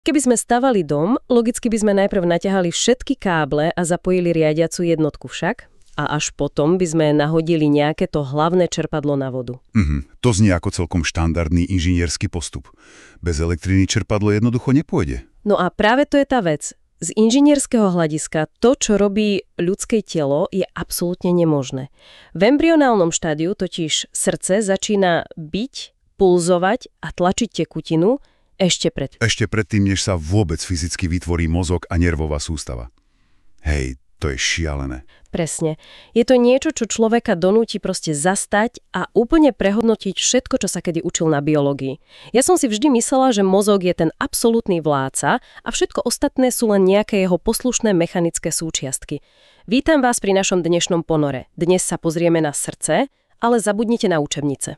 Keby sme stavali dom, logicky by sme najprv naťahali všetky káble a zapojili riadiacu jednotku však. A až potom by sme nahodili nejaké to hlavné čerpadlo na vodu. To znie ako celkom štandardný inžinierský postup. Bez elektriny čerpadlo jednoducho nepôjde. No a práve to je tá vec. Z inžinierského hľadiska to, čo robí ľudské telo, je absolútne nemožné. V embryonálnom štádiu totiž srdce začína byť, pulzovať a tlačiť tekutinu ešte predtým, než sa vôbec fyzicky vytvorí mozog a nervová sústava. Hej, to je šialené. Presne. Je to niečo, čo človeka donúti proste zastať a úplne prehodnotiť všetko, čo sa kedy učil na biológii. Ja som si vždy myslela, že mozog je ten absolútny vládca a všetko ostatné sú len nejaké jeho poslušné mechanické súčiastky. Vítam vás pri našom dnešnom ponore. Dnes sa pozrieme na srdce, ale zabudnite na učebnice.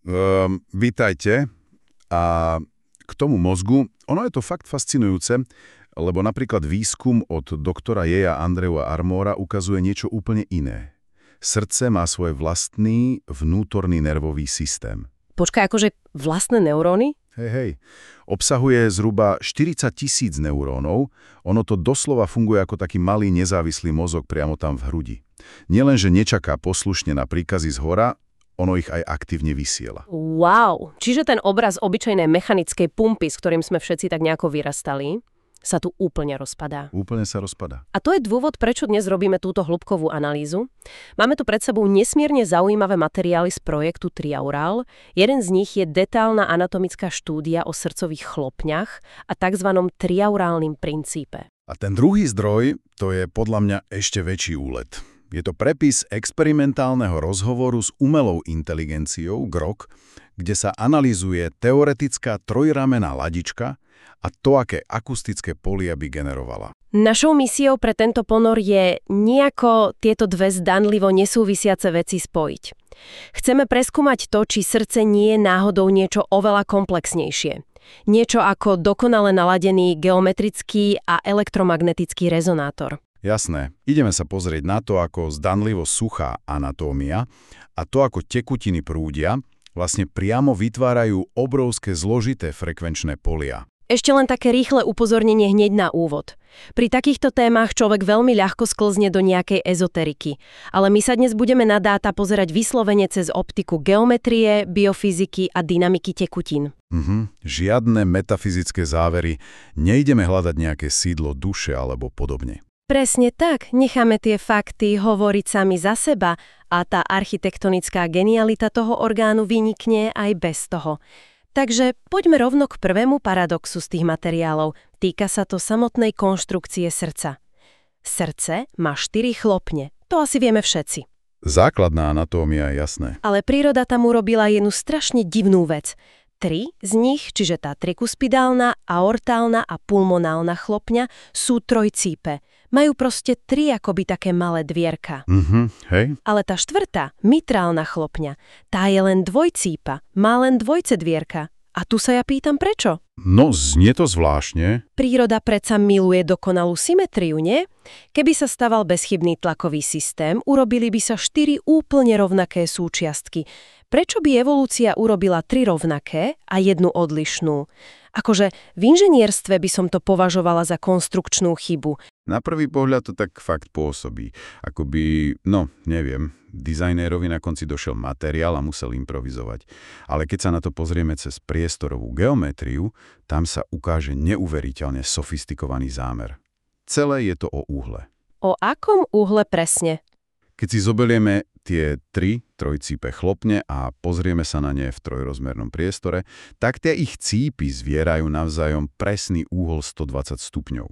Vítajte. A k tomu mozgu, ono je to fakt fascinujúce, lebo napríklad výskum od doktora Jeja Andreua Armora ukazuje niečo úplne iné. Srdce má svoj vlastný vnútorný nervový systém. Počkaj, akože vlastné neuróny? Hej. Obsahuje zhruba 40 000 neurónov. Ono to doslova funguje ako taký malý nezávislý mozog priamo tam v hrudi. Nielenže nečaká poslušne na príkazy zhora, ono ich aj aktívne vysiela. Wow! Čiže ten obraz obyčajnej mechanickej pumpy, s ktorým sme všetci tak nejako vyrastali, sa tu úplne rozpadá. Úplne sa rozpadá. A to je dôvod, prečo dnes robíme túto hĺbkovú analýzu. Máme tu pred sebou nesmierne zaujímavé materiály z projektu Triaural. Jeden z nich je detailná anatomická štúdia o srdcových chlopňach a tzv. Triaurálnym princípe. A ten druhý zdroj, to je podľa mňa ešte väčší úlet. Je to prepis experimentálneho rozhovoru s umelou inteligenciou GROK, kde sa analyzuje teoretická trojramenná ladička a to, aké akustické polia by generovala. Našou misiou pre tento ponor je nejako tieto dve zdanlivo nesúvisiace veci spojiť. Chceme preskúmať to, či srdce nie je náhodou niečo oveľa komplexnejšie. Niečo ako dokonale naladený geometrický a elektromagnetický rezonátor. Jasné. Ideme sa pozrieť na to, ako zdanlivo suchá anatómia a to, ako tekutiny prúdia, vlastne priamo vytvárajú obrovské zložité frekvenčné polia. Ešte len také rýchle upozornenie hneď na úvod. Pri takýchto témach človek veľmi ľahko sklzne do nejakej ezoteriky, ale my sa dnes budeme na dáta pozerať vyslovene cez optiku geometrie, biofyziky a dynamiky tekutín. Žiadne metafyzické závery, nejdeme hľadať nejaké sídlo duše alebo podobne. Presne tak, necháme tie fakty hovoriť sami za seba a tá architektonická genialita toho orgánu vynikne aj bez toho. Takže poďme rovno k prvému paradoxu z tých materiálov. Týka sa to samotnej konštrukcie srdca. Srdce má 4 chlopne, to asi vieme všetci. Základná anatómia je jasné. Ale príroda tam urobila jednu strašne divnú vec. 3 z nich, čiže tá trikuspidálna, aortálna a pulmonálna chlopňa, sú trojcípe. Majú proste 3 akoby také malé dvierka. Hej. Ale tá štvrtá, mitrálna chlopňa, tá je len dvojcípa, má len dvojce dvierka. A tu sa ja pýtam prečo? No, znie to zvláštne. Príroda predsa miluje dokonalú symetriu, nie? Keby sa staval bezchybný tlakový systém, urobili by sa 4 úplne rovnaké súčiastky. Prečo by evolúcia urobila 3 rovnaké a 1 odlišnú? Akože v inžinierstve by som to považovala za konštrukčnú chybu. Na prvý pohľad to tak fakt pôsobí. Akoby, neviem, dizajnérovi na konci došiel materiál a musel improvizovať. Ale keď sa na to pozrieme cez priestorovú geometriu, tam sa ukáže neuveriteľne sofistikovaný zámer. Celé je to o uhle. O akom uhle presne? Keď si zoberieme tie 3 trojcípe chlopne a pozrieme sa na ne v trojrozmernom priestore, tak tie ich cípy zvierajú navzájom presný úhol 120 stupňov.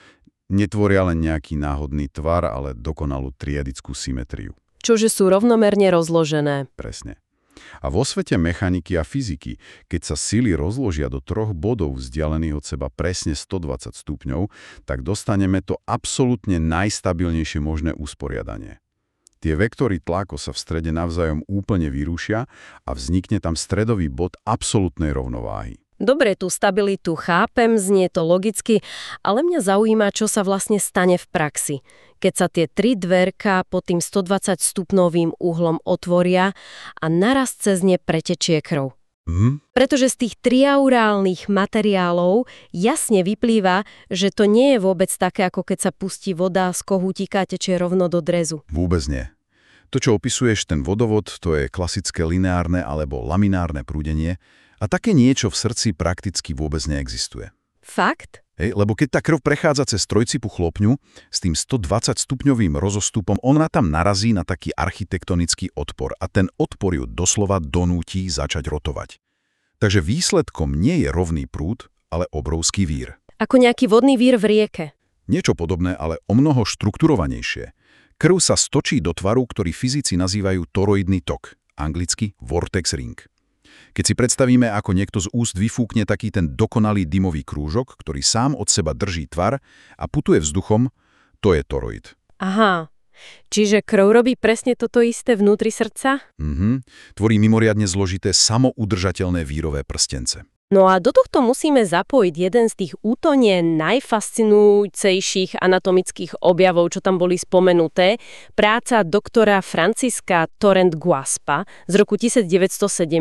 Netvoria len nejaký náhodný tvar, ale dokonalú triadickú symetriu. Čože sú rovnomerne rozložené. Presne. A vo svete mechaniky a fyziky, keď sa sily rozložia do 3 bodov vzdialených od seba presne 120 stupňov, tak dostaneme to absolútne najstabilnejšie možné usporiadanie. Tie vektory tlaku sa v strede navzájom úplne vyrušia a vznikne tam stredový bod absolútnej rovnováhy. Dobre, tú stabilitu chápem, znie to logicky, ale mňa zaujíma, čo sa vlastne stane v praxi. Keď sa tie 3 dverka pod tým 120 stupňovým uhlom otvoria a naraz cez ne pretečie krv. Pretože z tých triaurálnych materiálov jasne vyplýva, že to nie je vôbec také, ako keď sa pustí voda z kohútika a tečie rovno do drezu. Vôbec nie. To, čo opisuješ, ten vodovod, to je klasické lineárne alebo laminárne prúdenie a také niečo v srdci prakticky vôbec neexistuje. Fakt? Hej, lebo keď tá krv prechádza cez trojcipu chlopňu s tým 120-stupňovým rozostupom, ona tam narazí na taký architektonický odpor a ten odpor ju doslova donúti začať rotovať. Takže výsledkom nie je rovný prúd, ale obrovský vír. Ako nejaký vodný vír v rieke. Niečo podobné, ale omnoho štrukturovanejšie. Krv sa stočí do tvaru, ktorý fyzici nazývajú toroidný tok, anglicky vortex ring. Keď si predstavíme, ako niekto z úst vyfúkne taký ten dokonalý dymový krúžok, ktorý sám od seba drží tvar a putuje vzduchom, to je toroid. Aha, čiže krv robí presne toto isté vnútri srdca? Tvorí mimoriadne zložité samoudržateľné vírové prstence. No a do tohto musíme zapojiť jeden z tých úplne najfascinujúcejších anatomických objavov, čo tam boli spomenuté, práca doktora Francisca Torrent-Guaspa z roku 1970,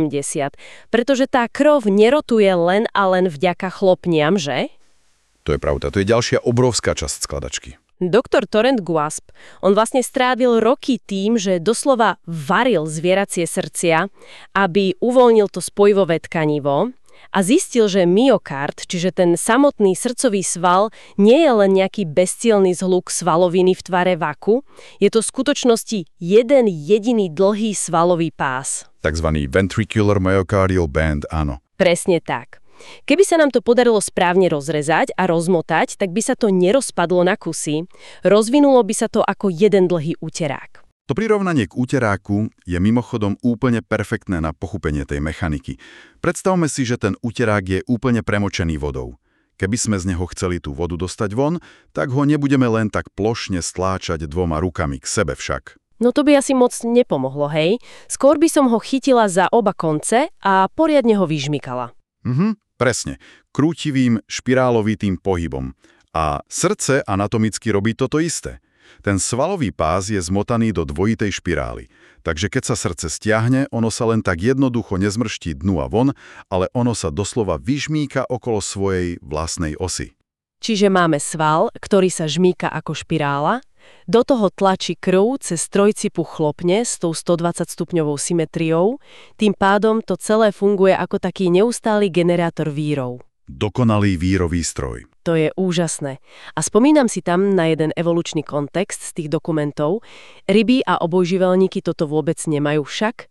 pretože tá krv nerotuje len a len vďaka chlopniam, že? To je pravda, to je ďalšia obrovská časť skladačky. Doktor Torrent-Guasp, on vlastne strávil roky tým, že doslova varil zvieracie srdcia, aby uvoľnil to spojivové tkanivo, a zistil, že myokard, čiže ten samotný srdcový sval, nie je len nejaký bezcielny zhluk svaloviny v tvare vaku, je to v skutočnosti jeden jediný dlhý svalový pás. Takzvaný ventricular myocardial band, áno. Presne tak. Keby sa nám to podarilo správne rozrezať a rozmotať, tak by sa to nerozpadlo na kusy, rozvinulo by sa to ako jeden dlhý úterák. To prirovnanie k úteráku je mimochodom úplne perfektné na pochopenie tej mechaniky. Predstavme si, že ten úterák je úplne premočený vodou. Keby sme z neho chceli tú vodu dostať von, tak ho nebudeme len tak plošne stláčať dvoma rukami k sebe však. No to by asi moc nepomohlo, hej? Skôr by som ho chytila za oba konce a poriadne ho vyžmykala. Presne. Krútivým, špirálovitým pohybom. A srdce anatomicky robí toto isté. Ten svalový pás je zmotaný do dvojitej špirály, takže keď sa srdce stiahne, ono sa len tak jednoducho nezmrští dnu a von, ale ono sa doslova vyžmýka okolo svojej vlastnej osy. Čiže máme sval, ktorý sa žmýka ako špirála, do toho tlačí krv cez trojcipu chlopne s tou 120-stupňovou symetriou, tým pádom to celé funguje ako taký neustály generátor vírov. Dokonalý vírový stroj. To je úžasné. A spomínam si tam na jeden evolučný kontext z tých dokumentov. Ryby a obojživelníky toto vôbec nemajú však?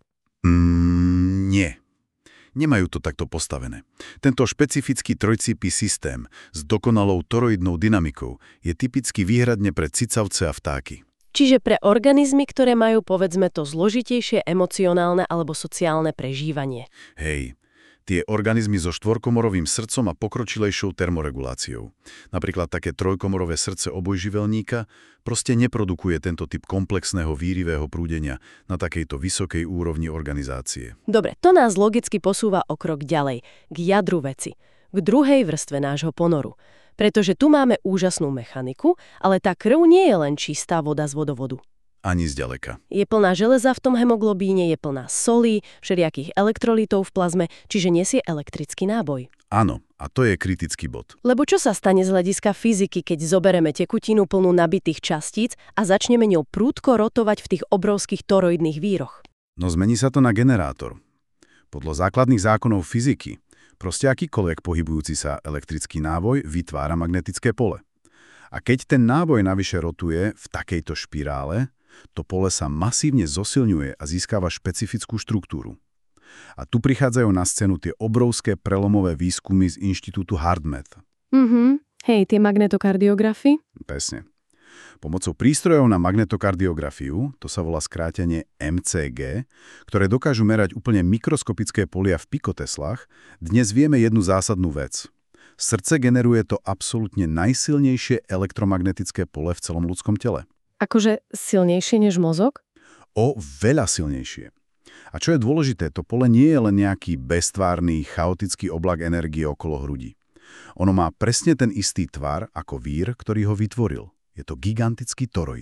Nie. Nemajú to takto postavené. Tento špecifický trojcipý systém s dokonalou toroidnou dynamikou je typicky výhradne pre cicavce a vtáky. Čiže pre organizmy, ktoré majú povedzme to zložitejšie emocionálne alebo sociálne prežívanie. Hej. Tie organizmy so štvorkomorovým srdcom a pokročilejšou termoreguláciou. Napríklad také trojkomorové srdce obojživelníka proste neprodukuje tento typ komplexného výrivého prúdenia na takejto vysokej úrovni organizácie. Dobre, to nás logicky posúva o krok ďalej, k jadru veci, k druhej vrstve nášho ponoru. Pretože tu máme úžasnú mechaniku, ale tá krv nie je len čistá voda z vodovodu. Ani zďaleka. Je plná železa v tom hemoglobíne, je plná solí, všelijakých elektrolitov v plazme, čiže nesie elektrický náboj. Áno, a to je kritický bod. Lebo čo sa stane z hľadiska fyziky, keď zobereme tekutinu plnú nabitých častíc a začneme ňou prúdko rotovať v tých obrovských toroidných víroch? No zmení sa to na generátor. Podľa základných zákonov fyziky, proste akýkoľvek pohybujúci sa elektrický náboj vytvára magnetické pole. A keď ten náboj navyše rotuje v takejto špirále, to pole sa masívne zosilňuje a získava špecifickú štruktúru. A tu prichádzajú na scénu tie obrovské prelomové výskumy z inštitútu HeartMath. Hej, tie magnetokardiografy? Presne. Pomocou prístrojov na magnetokardiografiu, to sa volá skrátenie MCG, ktoré dokážu merať úplne mikroskopické polia v pikoteslách, dnes vieme jednu zásadnú vec. Srdce generuje to absolútne najsilnejšie elektromagnetické pole v celom ľudskom tele. Akože silnejšie než mozog? O veľa silnejšie. A čo je dôležité, to pole nie je len nejaký beztvárny, chaotický oblak energie okolo hrudi. Ono má presne ten istý tvar ako vír, ktorý ho vytvoril. Je to gigantický toroid.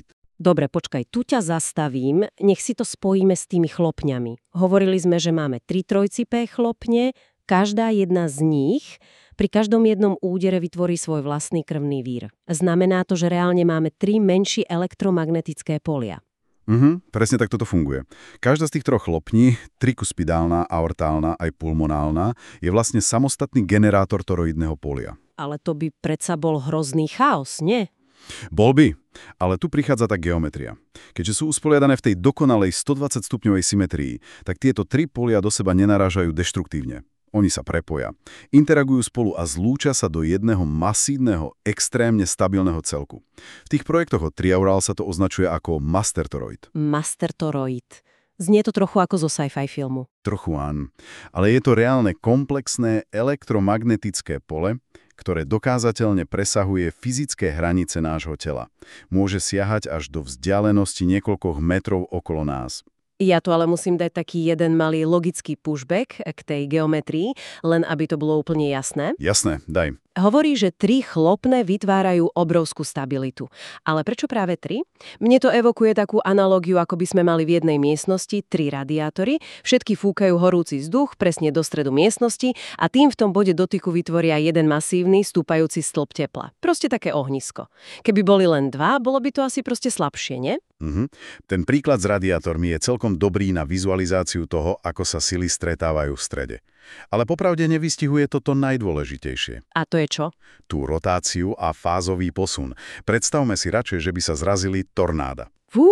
Dobre, počkaj, tu ťa zastavím, nech si to spojíme s tými chlopňami. Hovorili sme, že máme 3 trojcipé chlopne, každá jedna z nich pri každom jednom údere vytvorí svoj vlastný krvný vír. Znamená to, že reálne máme 3 menšie elektromagnetické polia. Presne tak toto funguje. Každá z tých 3 chlopní, trikuspidálna, aortálna aj pulmonálna, je vlastne samostatný generátor toroidného polia. Ale to by predsa bol hrozný chaos, nie? Bol by, ale tu prichádza tá geometria. Keďže sú usporiadané v tej dokonalej 120-stupňovej symetrii, tak tieto 3 polia do seba nenarážajú deštruktívne. Oni sa prepoja, interagujú spolu a zlúčia sa do jedného masívneho, extrémne stabilného celku. V tých projektoch od Triaural sa to označuje ako master toroid. Master toroid. Znie to trochu ako zo sci-fi filmu. Trochu áno. Ale je to reálne komplexné elektromagnetické pole, ktoré dokázateľne presahuje fyzické hranice nášho tela. Môže siahať až do vzdialenosti niekoľkých metrov okolo nás. Ja tu ale musím dať taký jeden malý logický pushback k tej geometrii, len aby to bolo úplne jasné. Jasné, daj. Hovorí, že 3 chlopne vytvárajú obrovskú stabilitu. Ale prečo práve 3? Mne to evokuje takú analogiu, ako by sme mali v jednej miestnosti 3 radiátory, všetky fúkajú horúci vzduch presne do stredu miestnosti a tým v tom bode dotyku vytvoria jeden masívny, stúpajúci stĺp tepla. Proste také ohnisko. Keby boli len 2, bolo by to asi proste slabšie, nie? Ten príklad s radiátormi je celkom dobrý na vizualizáciu toho, ako sa sily stretávajú v strede. Ale popravde nevystihuje toto najdôležitejšie. A to je čo? Tú rotáciu a fázový posun. Predstavme si radšej, že by sa zrazili tornáda.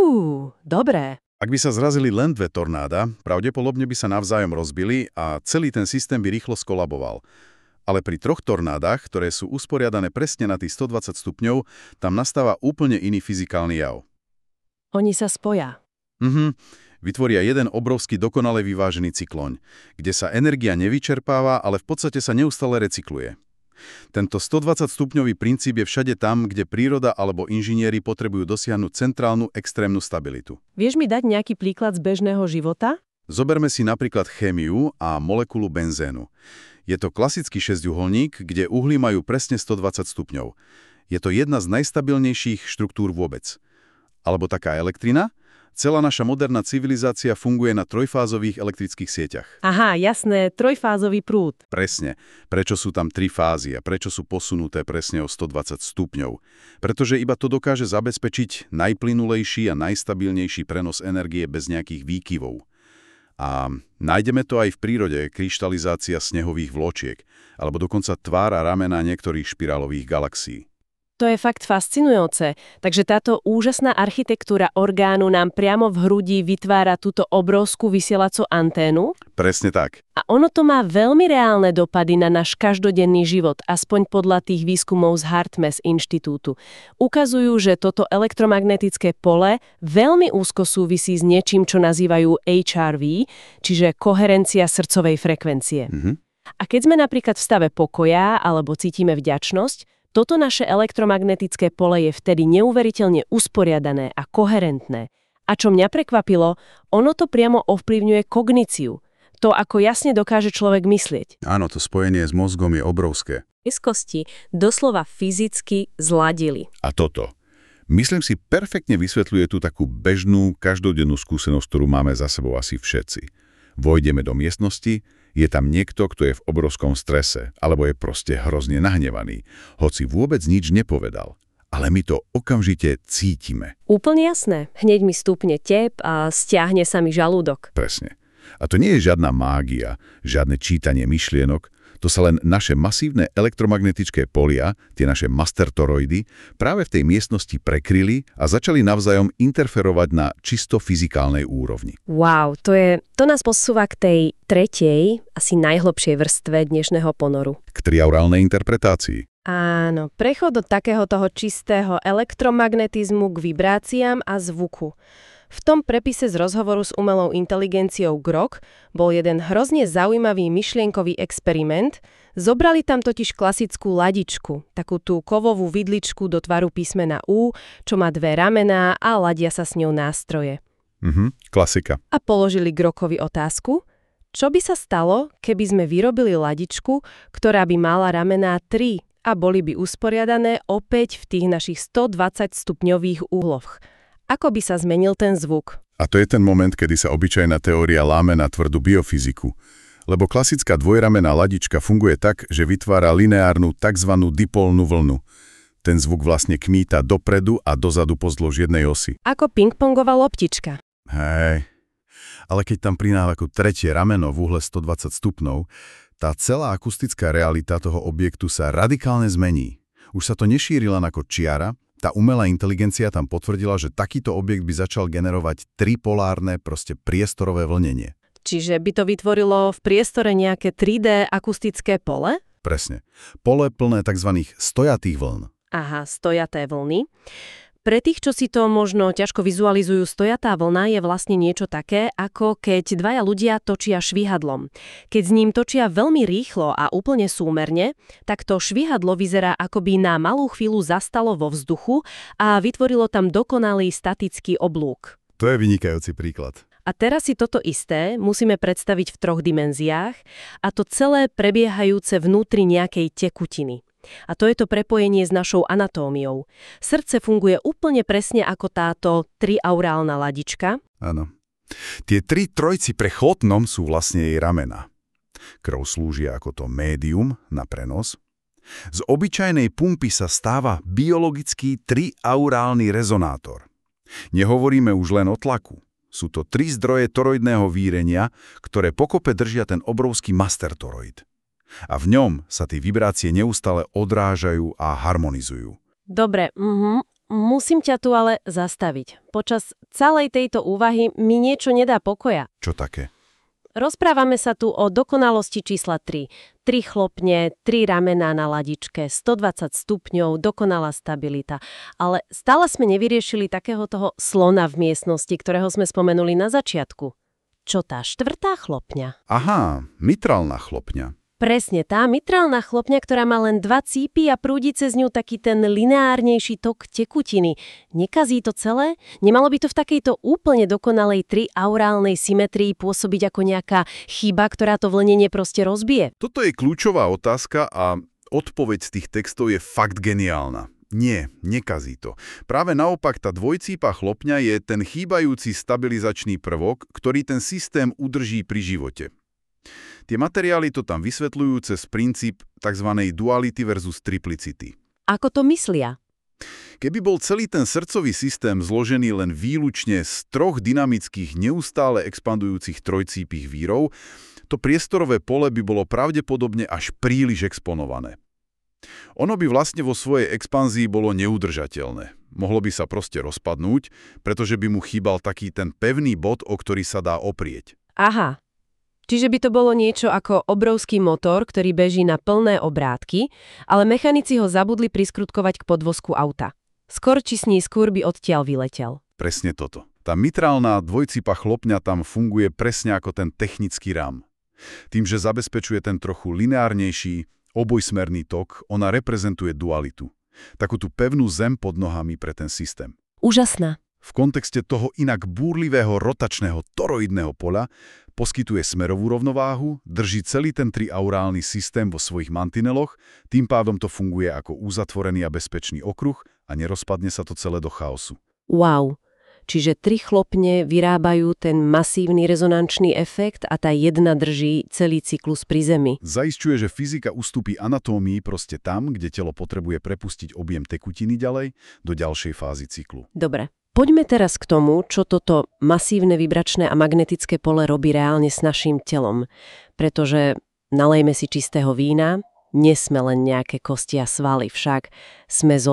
Dobré. Ak by sa zrazili len 2 tornáda, pravdepodobne by sa navzájom rozbili a celý ten systém by rýchlo skolaboval. Ale pri 3 tornádach, ktoré sú usporiadané presne na tých 120 stupňov, tam nastáva úplne iný fyzikálny jav. Oni sa spoja. Vytvoria jeden obrovský dokonale vyvážený cykloň, kde sa energia nevyčerpáva, ale v podstate sa neustále recykluje. Tento 120-stupňový princíp je všade tam, kde príroda alebo inžinieri potrebujú dosiahnuť centrálnu extrémnu stabilitu. Vieš mi dať nejaký príklad z bežného života? Zoberme si napríklad chémiu a molekulu benzénu. Je to klasický šesťuholník, kde uhly majú presne 120 stupňov. Je to jedna z najstabilnejších štruktúr vôbec. Alebo taká elektrina? Celá naša moderná civilizácia funguje na trojfázových elektrických sieťach. Aha, jasné, trojfázový prúd. Presne. Prečo sú tam 3 fázy a prečo sú posunuté presne o 120 stupňov? Pretože iba to dokáže zabezpečiť najplynulejší a najstabilnejší prenos energie bez nejakých výkyvov. A nájdeme to aj v prírode, kryštalizácia snehových vločiek, alebo dokonca tvár a ramena niektorých špirálových galaxií. To je fakt fascinujúce. Takže táto úžasná architektúra orgánu nám priamo v hrudi vytvára túto obrovskú vysielacú anténu? Presne tak. A ono to má veľmi reálne dopady na náš každodenný život, aspoň podľa tých výskumov z HeartMath inštitútu. Ukazujú, že toto elektromagnetické pole veľmi úzko súvisí s niečím, čo nazývajú HRV, čiže koherencia srdcovej frekvencie. A keď sme napríklad v stave pokoja alebo cítime vďačnosť, toto naše elektromagnetické pole je vtedy neuveriteľne usporiadané a koherentné. A čo mňa prekvapilo, ono to priamo ovplyvňuje kogníciu. To, ako jasne dokáže človek myslieť. Áno, to spojenie s mozgom je obrovské. Blízkosti doslova fyzicky zladili. A toto. Myslím si, perfektne vysvetľuje tú takú bežnú, každodennú skúsenosť, ktorú máme za sebou asi všetci. Vojdeme do miestnosti, je tam niekto, kto je v obrovskom strese, alebo je proste hrozne nahnevaný, hoci vôbec nič nepovedal. Ale my to okamžite cítime. Úplne jasné. Hneď mi stúpne tep a stiahne sa mi žalúdok. Presne. A to nie je žiadna mágia, žiadne čítanie myšlienok, to sa len naše masívne elektromagnetické polia, tie naše master toroidy, práve v tej miestnosti prekryli a začali navzájom interferovať na čisto fyzikálnej úrovni. Wow, to nás posúva k tej tretej, asi najhlbšej vrstve dnešného ponoru. K triaurálnej interpretácii. Áno, prechod od takého toho čistého elektromagnetizmu k vibráciám a zvuku. V tom prepise z rozhovoru s umelou inteligenciou Grok bol jeden hrozne zaujímavý myšlienkový experiment. Zobrali tam totiž klasickú ladičku, takú tú kovovú vidličku do tvaru písmena U, čo má 2 ramená a ladia sa s ňou nástroje. Klasika. A položili Grokovi otázku, čo by sa stalo, keby sme vyrobili ladičku, ktorá by mala ramená 3 a boli by usporiadané opäť v tých našich 120 stupňových úhloch. Ako by sa zmenil ten zvuk? A to je ten moment, kedy sa obyčajná teória láme na tvrdú biofyziku. Lebo klasická dvojramenná ladička funguje tak, že vytvára lineárnu tzv. Dipolnú vlnu. Ten zvuk vlastne kmíta dopredu a dozadu pozdĺž jednej osy. Ako pingpongová loptička. Hej. Ale keď tam prináva ako tretie rameno v uhle 120 stupňov, tá celá akustická realita toho objektu sa radikálne zmení. Už sa to nešíri len ako čiara, tá umelá inteligencia tam potvrdila, že takýto objekt by začal generovať tripolárne, proste priestorové vlnenie. Čiže by to vytvorilo v priestore nejaké 3D akustické pole? Presne. Pole plné tzv. Stojatých vln. Aha, stojaté vlny. Pre tých, čo si to možno ťažko vizualizujú, stojatá vlna je vlastne niečo také, ako keď dvaja ľudia točia švihadlom. Keď s ním točia veľmi rýchlo a úplne súmerne, tak to švihadlo vyzerá, ako by na malú chvíľu zastalo vo vzduchu a vytvorilo tam dokonalý statický oblúk. To je vynikajúci príklad. A teraz si toto isté musíme predstaviť v 3 dimenziách, a to celé prebiehajúce vnútri nejakej tekutiny. A to je to prepojenie s našou anatómiou. Srdce funguje úplne presne ako táto triaurálna ladička. Áno. Tie 3 trojci pre chłopnom sú vlastne jej ramena. Krv slúži ako to médium na prenos. Z obyčajnej pumpy sa stáva biologický triaurálny rezonátor. Nehovoríme už len o tlaku. Sú to 3 zdroje toroidného vírenia, ktoré pokope držia ten obrovský master toroid. A v ňom sa tie vibrácie neustále odrážajú a harmonizujú. Dobre, musím ťa tu ale zastaviť. Počas celej tejto úvahy mi niečo nedá pokoja. Čo také? Rozprávame sa tu o dokonalosti čísla 3. 3 chlopne, 3 ramená na ladičke, 120 stupňov, dokonalá stabilita. Ale stále sme nevyriešili takého toho slona v miestnosti, ktorého sme spomenuli na začiatku. Čo tá 4. chlopňa? Aha, mitrálna chlopňa. Presne, tá mitrálna chlopňa, ktorá má len 2 cípy a prúdi cez ňu taký ten lineárnejší tok tekutiny. Nekazí to celé? Nemalo by to v takejto úplne dokonalej triaurálnej symetrii pôsobiť ako nejaká chyba, ktorá to vlnenie proste rozbije? Toto je kľúčová otázka a odpoveď z tých textov je fakt geniálna. Nie, nekazí to. Práve naopak tá dvojcípa chlopňa je ten chýbajúci stabilizačný prvok, ktorý ten systém udrží pri živote. Tie materiály to tam vysvetľujú cez princíp tzv. Duality versus triplicity. Ako to myslia? Keby bol celý ten srdcový systém zložený len výlučne z 3 dynamických, neustále expandujúcich trojcípych vírov, to priestorové pole by bolo pravdepodobne až príliš exponované. Ono by vlastne vo svojej expanzii bolo neudržateľné. Mohlo by sa proste rozpadnúť, pretože by mu chýbal taký ten pevný bod, o ktorý sa dá oprieť. Aha. Čiže by to bolo niečo ako obrovský motor, ktorý beží na plné obrátky, ale mechanici ho zabudli priskrutkovať k podvozku auta. Skôr či skôr by odtiaľ vyletel. Presne toto. Tá mitrálna dvojcipa chlopňa tam funguje presne ako ten technický rám. Tým, že zabezpečuje ten trochu lineárnejší, obojsmerný tok, ona reprezentuje dualitu. Takú tú pevnú zem pod nohami pre ten systém. Úžasná. V kontexte toho inak búrlivého rotačného toroidného poľa poskytuje smerovú rovnováhu, drží celý ten triaurálny systém vo svojich mantineloch, tým pádom to funguje ako uzatvorený a bezpečný okruh a nerozpadne sa to celé do chaosu. Wow. Čiže 3 chlopne vyrábajú ten masívny rezonančný efekt a tá jedna drží celý cyklus pri Zemi. Zaisťuje, že fyzika ustúpi anatómii proste tam, kde telo potrebuje prepustiť objem tekutiny ďalej do ďalšej fázy cyklu. Dobre. Poďme teraz k tomu, čo toto masívne vibračné a magnetické pole robí reálne s naším telom. Pretože nalejme si čistého vína, nesme len nejaké kosti a svaly, však sme zo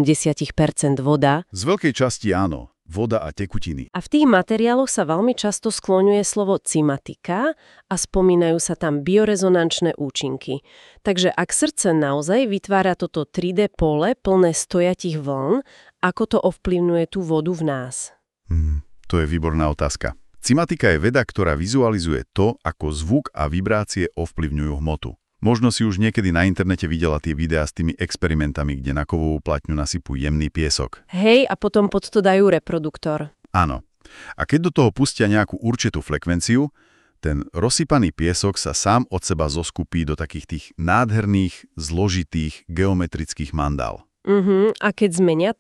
70% voda. Z veľkej časti áno, voda a tekutiny. A v tých materiáloch sa veľmi často skloňuje slovo cymatika a spomínajú sa tam biorezonančné účinky. Takže ak srdce naozaj vytvára toto 3D pole plné stojatých vln, ako to ovplyvňuje tú vodu v nás? To je výborná otázka. Cymatika je veda, ktorá vizualizuje to, ako zvuk a vibrácie ovplyvňujú hmotu. Možno si už niekedy na internete videla tie videá s tými experimentami, kde na kovovú platňu nasypú jemný piesok. Hej, a potom pod to dajú reproduktor. Áno. A keď do toho pustia nejakú určitú frekvenciu, ten rozsypaný piesok sa sám od seba zoskupí do takých tých nádherných, zložitých, geometrických mandál. A keď zmenia tón,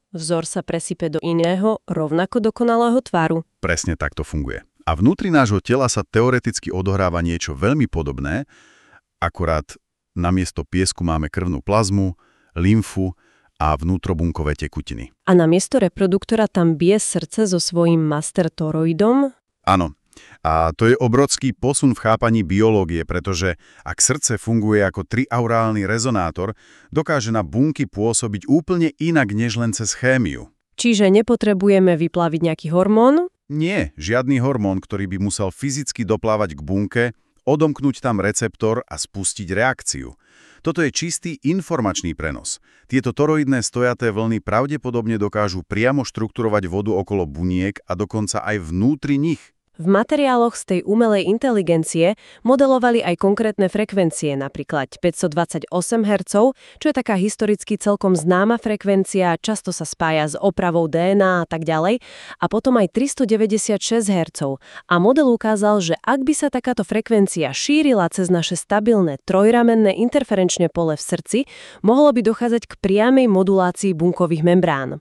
vzor sa presype do iného, rovnako dokonalého tvaru. Presne tak to funguje. A vnútri nášho tela sa teoreticky odohráva niečo veľmi podobné, akorát namiesto piesku máme krvnú plazmu, lymfu a vnútrobunkové tekutiny. A namiesto reproduktora tam bije srdce so svojím master toroidom? Áno. A to je obrovský posun v chápaní biológie, pretože ak srdce funguje ako triaurálny rezonátor, dokáže na bunky pôsobiť úplne inak než len cez chémiu. Čiže nepotrebujeme vyplaviť nejaký hormón? Nie, žiadny hormón, ktorý by musel fyzicky doplávať k bunke, odomknúť tam receptor a spustiť reakciu. Toto je čistý informačný prenos. Tieto toroidné stojaté vlny pravdepodobne dokážu priamo štrukturovať vodu okolo buniek a dokonca aj vnútri nich. V materiáloch z tej umelej inteligencie modelovali aj konkrétne frekvencie, napríklad 528 Hz, čo je taká historicky celkom známa frekvencia, často sa spája s opravou DNA a tak ďalej, a potom aj 396 Hz. A model ukázal, že ak by sa takáto frekvencia šírila cez naše stabilné trojramenné interferenčné pole v srdci, mohlo by dochádzať k priamej modulácii bunkových membrán.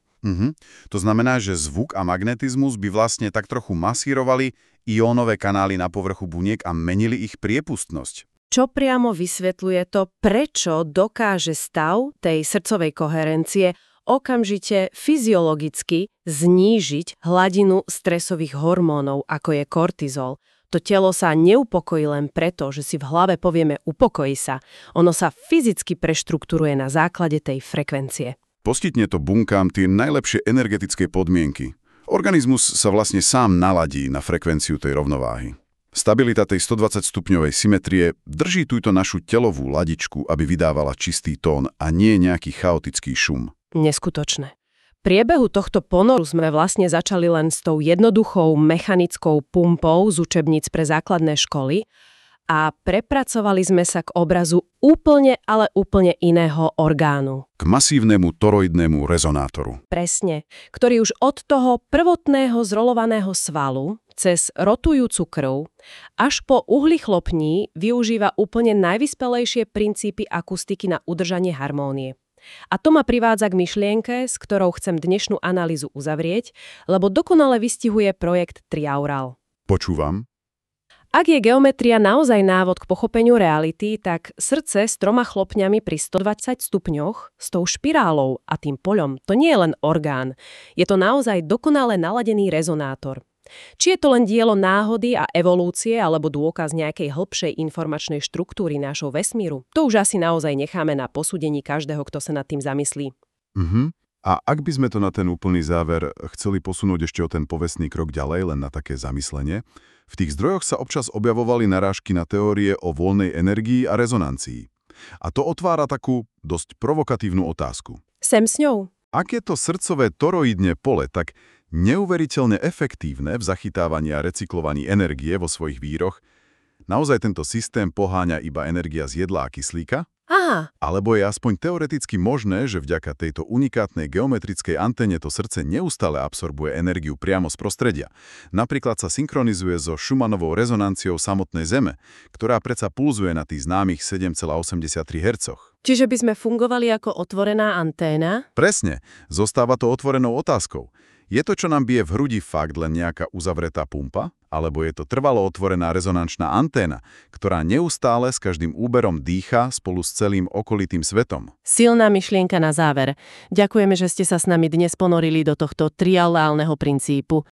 To znamená, že zvuk a magnetizmus by vlastne tak trochu masírovali iónové kanály na povrchu buniek a menili ich priepustnosť. Čo priamo vysvetľuje to, prečo dokáže stav tej srdcovej koherencie okamžite fyziologicky znížiť hladinu stresových hormónov, ako je kortizol. To telo sa neupokojí len preto, že si v hlave povieme upokojí sa. Ono sa fyzicky preštruktúruje na základe tej frekvencie. Poskytne to bunkám tie najlepšie energetické podmienky. Organizmus sa vlastne sám naladí na frekvenciu tej rovnováhy. Stabilita tej 120-stupňovej symetrie drží túto našu telovú ladičku, aby vydávala čistý tón a nie nejaký chaotický šum. Neskutočné. V priebehu tohto ponoru sme vlastne začali len s tou jednoduchou mechanickou pumpou z učebníc pre základné školy a prepracovali sme sa k obrazu úplne iného orgánu. K masívnemu toroidnému rezonátoru. Presne, ktorý už od toho prvotného zrolovaného svalu cez rotujúcu krv až po uhly chlopní využíva úplne najvyspelejšie princípy akustiky na udržanie harmónie. A to ma privádza k myšlienke, s ktorou chcem dnešnú analýzu uzavrieť, lebo dokonale vystihuje projekt Triaural. Počúvam. Ak je geometria naozaj návod k pochopeniu reality, tak srdce s 3 chlopňami pri 120 stupňoch s tou špirálou a tým poľom to nie je len orgán. Je to naozaj dokonale naladený rezonátor. Či je to len dielo náhody a evolúcie alebo dôkaz nejakej hĺbšej informačnej štruktúry nášho vesmíru, to už asi naozaj necháme na posúdení každého, kto sa nad tým zamyslí. A ak by sme to na ten úplný záver chceli posunúť ešte o ten povestný krok ďalej, len na také zamyslenie, v tých zdrojoch sa občas objavovali narážky na teórie o voľnej energii a rezonancii. A to otvára takú dosť provokatívnu otázku. Sem s ňou. Ak je to srdcové toroidné pole tak neuveriteľne efektívne v zachytávaní a recyklovaní energie vo svojich víroch, naozaj tento systém poháňa iba energia z jedla a kyslíka? Aha. Alebo je aspoň teoreticky možné, že vďaka tejto unikátnej geometrickej antene to srdce neustále absorbuje energiu priamo z prostredia. Napríklad sa synchronizuje so Schumannovou rezonanciou samotnej Zeme, ktorá predsa pulzuje na tých známych 7,83 Hz. Čiže by sme fungovali ako otvorená anténa? Presne, zostáva to otvorenou otázkou. Je to, čo nám bije v hrudi, fakt len nejaká uzavretá pumpa? Alebo je to trvalo otvorená rezonančná anténa, ktorá neustále s každým úberom dýcha spolu s celým okolitým svetom? Silná myšlienka na záver. Ďakujeme, že ste sa s nami dnes ponorili do tohto triaulálneho princípu.